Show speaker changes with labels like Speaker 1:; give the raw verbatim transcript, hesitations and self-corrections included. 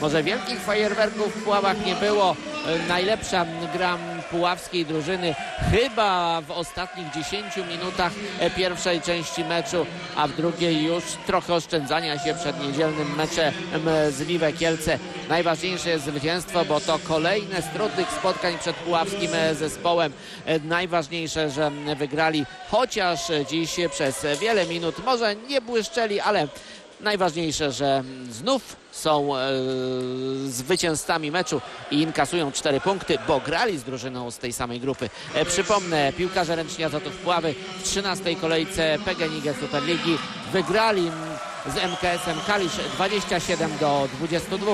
Speaker 1: Może wielkich fajerwerków w Puławach nie było. Najlepsza gra puławskiej drużyny chyba w ostatnich dziesięciu minutach pierwszej części meczu, a w drugiej już trochę oszczędzania się przed niedzielnym meczem z Liwe Kielce. Najważniejsze jest zwycięstwo, bo to kolejne z trudnych spotkań przed puławskim zespołem. Najważniejsze, że wygrali, chociaż dziś przez wiele minut może nie błyszczeli, ale najważniejsze, że znów są e, zwycięzcami meczu i inkasują cztery punkty, bo grali z drużyną z tej samej grupy. E, przypomnę, piłkarze Ręcznia Azotów Puławy w trzynastej kolejce P G N iG Superligi wygrali z M K S-em Kalisz dwadzieścia siedem do dwudziestu dwóch.